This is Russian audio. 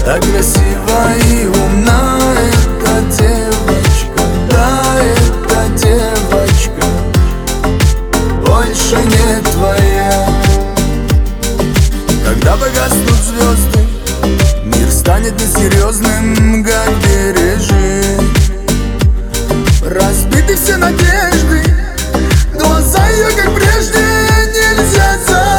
Так красива и умна эта девочка, да, эта девочка больше не твоя. Когда погаснут звезды, мир станет несерьезным,